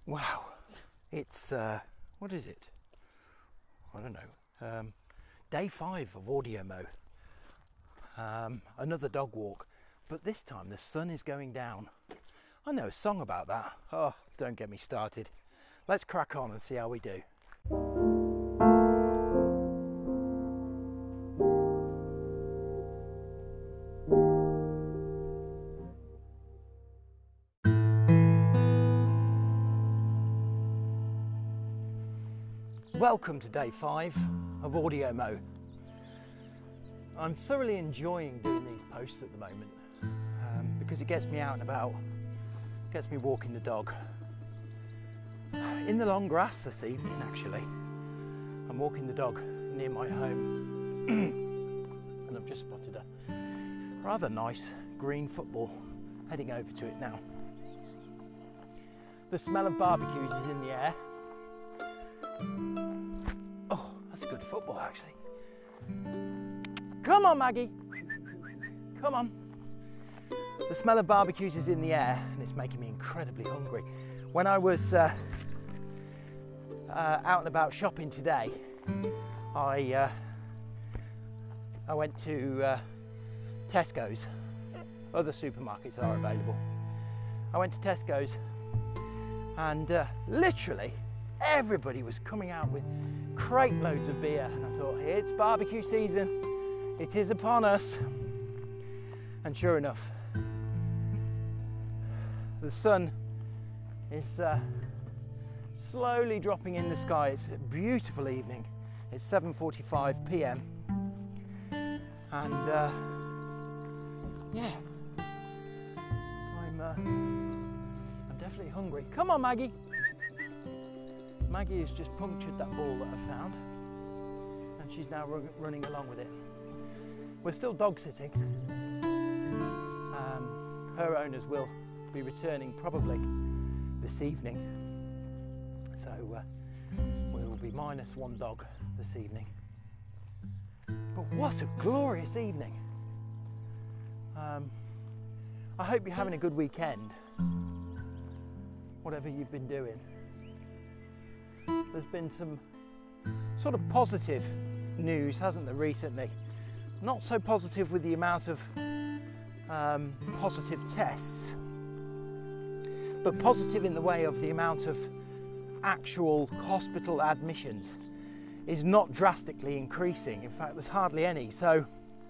Wow, it's, what is it? I don't know. Day 5 of Audio Mo. Another dog walk, but this time the sun is going down. I know a song about that. Oh, don't get me started. Let's crack on and see how we do. Welcome to day 5 of Audio Mo. I'm thoroughly enjoying doing these posts at the moment because it gets me out and about, gets me walking the dog. In the long grass this evening actually. I'm walking the dog near my home and I've just spotted a rather nice green football, heading over to it now. The smell of barbecues is in the air. Oh, that's a good football actually. Come on, Maggie. Come on. The smell of barbecues is in the air and it's making me incredibly hungry. When I was out and about shopping today, I went to Tesco's. Other supermarkets are available. I went to Tesco's and literally everybody was coming out with crate loads of beer, and I thought, hey, it's barbecue season, it is upon us. And sure enough, the sun is slowly dropping in the sky. It's a beautiful evening. It's 7:45 p.m. and yeah, I'm definitely hungry. Come on, Maggie. Maggie has just punctured that ball that I found and she's now running along with it. We're still dog sitting. Her owners will be returning probably this evening, so we will be minus one dog this evening. But what a glorious evening. I hope you're having a good weekend, whatever you've been doing. There's been some sort of positive news, hasn't there, recently? Not so positive with the amount of positive tests, but positive in the way of the amount of actual hospital admissions is not drastically increasing. In fact, there's hardly any. So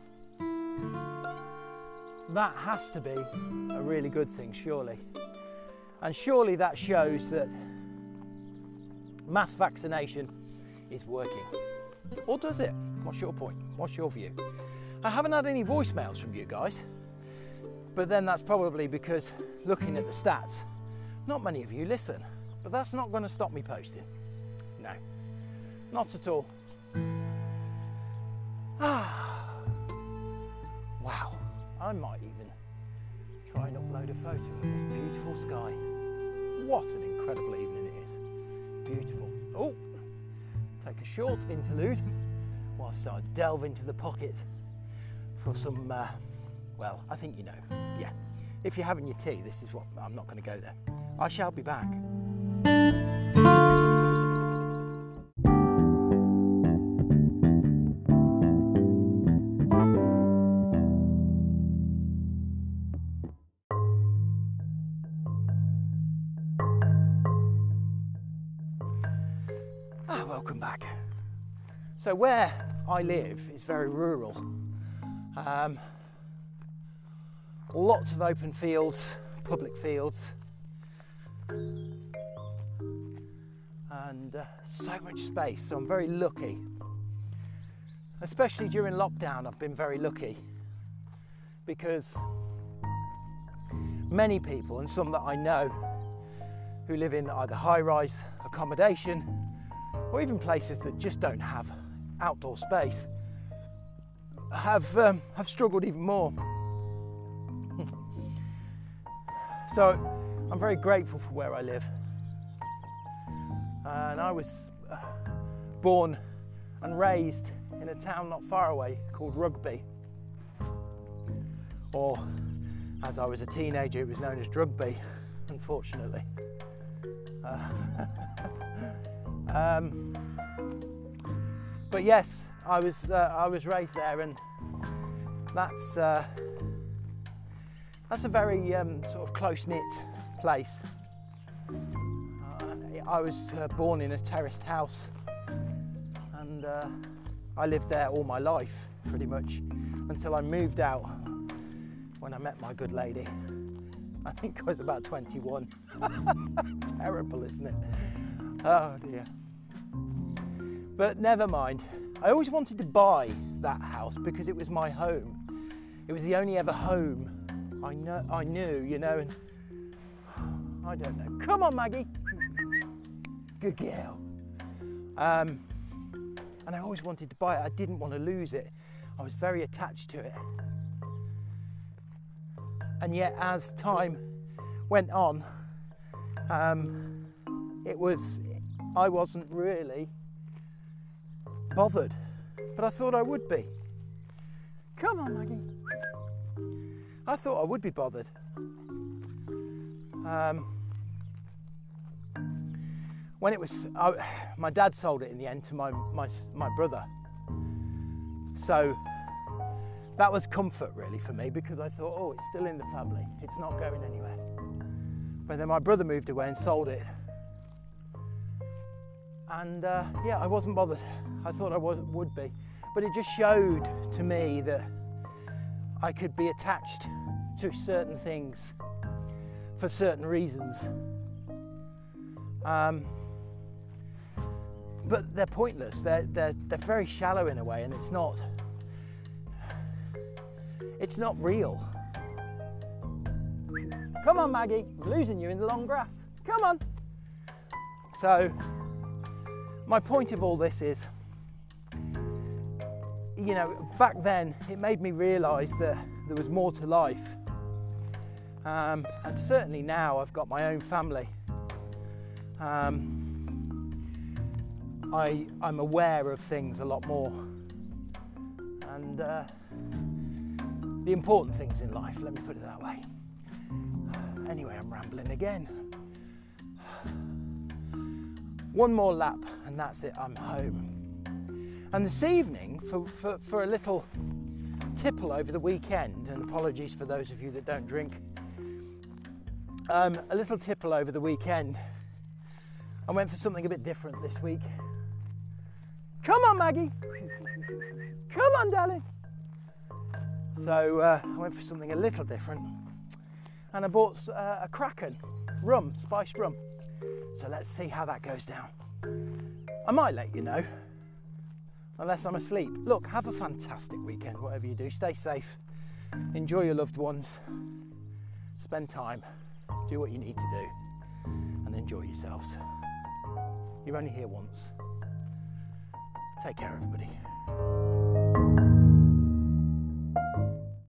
that has to be a really good thing, surely. And surely that shows that mass vaccination is working. Or does it? What's your point? What's your view? I haven't had any voicemails from you guys, but then that's probably because, looking at the stats, not many of you listen. But that's not going to stop me posting. No, not at all. Wow, I might even try and upload a photo of this beautiful sky. What an incredible evening it is. Beautiful. Oh, take a short interlude whilst I delve into the pocket for some, well, I think you know. Yeah, if you're having your tea, this is what, I'm not going to go there. I shall be back. Welcome back. So where I live is very rural. Lots of open fields, public fields, and so much space. So I'm very lucky. Especially during lockdown, I've been very lucky because many people, and some that I know, who live in either high-rise accommodation or even places that just don't have outdoor space, have struggled even more. So I'm very grateful for where I live. And I was born and raised in a town not far away called Rugby, or as I was a teenager it was known as Drugby, unfortunately. But yes, I was raised there, and that's a very sort of close-knit place. I was born in a terraced house, and I lived there all my life, pretty much, until I moved out when I met my good lady. I think I was about 21. Terrible, isn't it? Oh dear. But never mind. I always wanted to buy that house because it was my home. It was the only ever home I knew, you know, and I don't know. Come on, Maggie. Good girl. And I always wanted to buy it. I didn't want to lose it. I was very attached to it. And yet, as time went on, I wasn't really bothered, but I thought I would be. Come on, Maggie. I thought I would be bothered. When it was, my dad sold it in the end to my brother. So that was comfort really for me, because I thought, oh, it's still in the family. It's not going anywhere. But then my brother moved away and sold it. And yeah, I wasn't bothered. I thought I would be. But it just showed to me that I could be attached to certain things for certain reasons. But they're pointless. They're very shallow in a way, and it's not real. Come on, Maggie, I'm losing you in the long grass. Come on. So my point of all this is, you know, back then it made me realise that there was more to life. And certainly now I've got my own family. I'm aware of things a lot more, and the important things in life, let me put it that way. Anyway, I'm rambling again. One more lap and that's it, I'm home. And this evening, for a little tipple over the weekend, and apologies for those of you that don't drink, a little tipple over the weekend, I went for something a bit different this week. Come on, Maggie. Come on, darling. So I went for something a little different, and I bought a Kraken rum, spiced rum. So let's see how that goes down. I might let you know, unless I'm asleep. Look, have a fantastic weekend, whatever you do. Stay safe, enjoy your loved ones, spend time, do what you need to do, and enjoy yourselves. You're only here once. Take care, everybody.